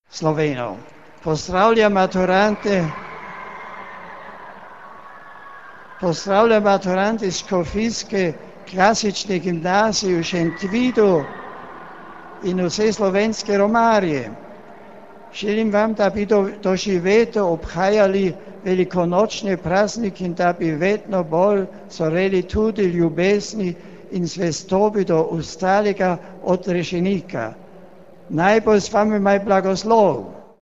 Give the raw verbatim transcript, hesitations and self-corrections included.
Slovenov. Pozdravljam maturante, pozdravljam maturante iz škofijske klasične gimnazije v Šentvidu in vse slovenske romarje. Želim vam, da bi do, doživeto obhajali velikonočne praznike in da bi vedno bolj zoreli tudi ljubezni in zvestobi do ostalega odrešenika. Naj bo z vami moj blagoslov.